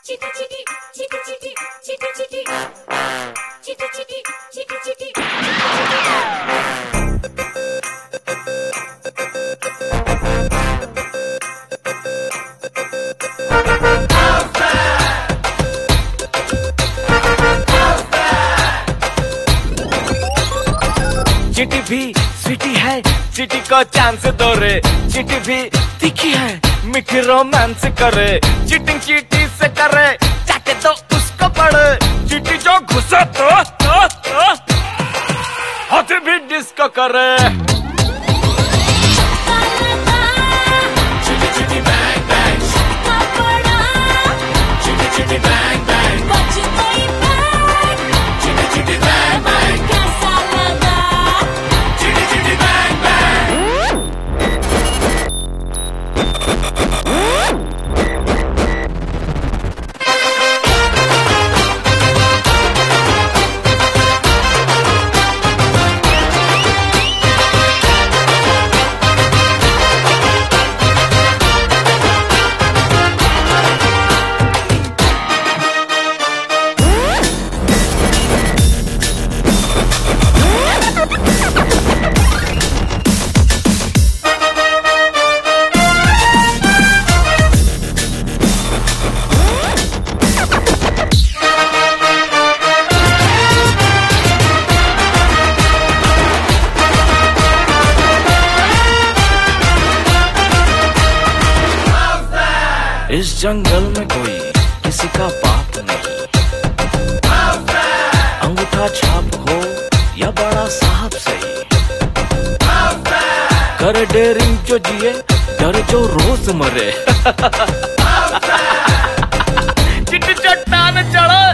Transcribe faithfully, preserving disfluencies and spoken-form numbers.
चिटी चिटी चिटी चिटी चिटी चिटी चिटी चिटी चिटी चिटी चिटी भी स्वीटी है, चिटी को चांस दो रे। चिटी भी तीखी है, मीठी रोमांस करे। चीटिंग चीटी से करे, चाटे तो उसको पड़े। चिटी जो घुसे तो, तो, तो हाथ भी डिस्को करे। चिटी चिटी बैंग बैंग, चिटी चिटी बैंग बैंग, चिटी चिटी बैंग बैंग। इस जंगल में कोई किसी का बाप नहीं। अंगूठा छाप हो या बड़ा साहब सही, कर डेरिंग जो जिए, डर जो रोज मरे। चिट्टी चट्टान चढ़ो